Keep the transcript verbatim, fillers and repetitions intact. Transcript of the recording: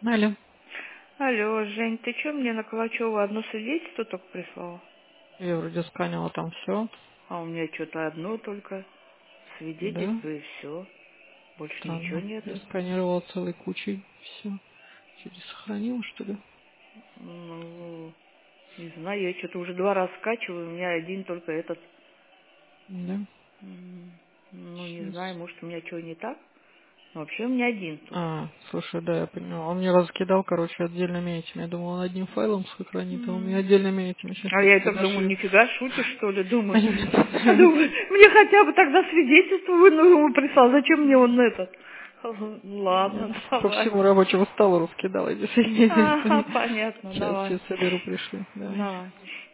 Алло. Алло, Жень, ты что мне на Калачева одно свидетельство только прислала? Я вроде сканила там все. А у меня что-то одно только Да? свидетельство и все. Больше ничего Странно. Я нету. сканировала целой кучей. Все. Что-то сохранила, что ли? Ну, не знаю, я что-то уже два раза скачиваю, у меня один только этот. Да. М, Ну, не Сейчас. знаю, может, у меня что не так. Но вообще у меня один тут. А, слушай, да, я поняла. Он мне раскидал, короче, отдельными этими. Я думал, он одним файлом сохранит, а он мне М. отдельными этими. Сейчас А я я и тебе так думаю, нашли. нифига, шутишь, что ли, А думаю. я мне Я понравилось. думаю, мне хотя бы тогда свидетельство вынул прислал, зачем мне он этот? Ладно, По давай. всему рабочему столу раскидал эти Ага, свидетельства. понятно, Сейчас давай. все соберу, пришли. Давай. Давай.